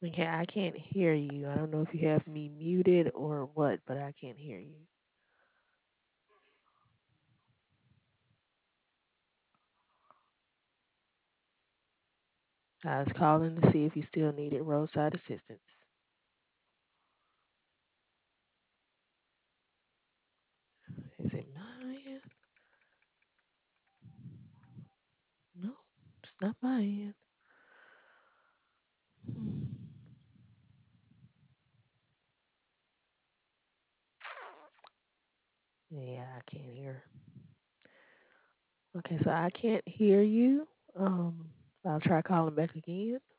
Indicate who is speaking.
Speaker 1: Okay, I can't hear you. I don't know if you have me muted or what, but I can't hear you. I was calling to see if you still needed roadside assistance. Is it my end? No, it's not my end. Hmm. Yeah, I can't hear. Okay, so I can't hear you. I'll try calling back again.